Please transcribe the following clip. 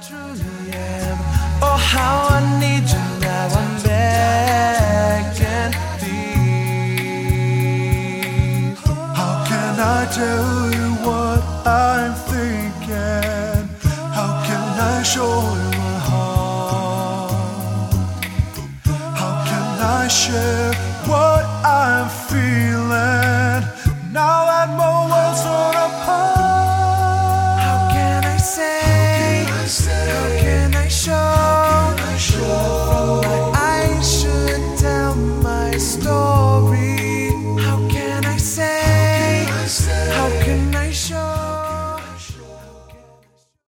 truly am. Oh, how I need you now. I'm begging, please. How can I tell you what I'm thinking? How can I show you my heart? How can I share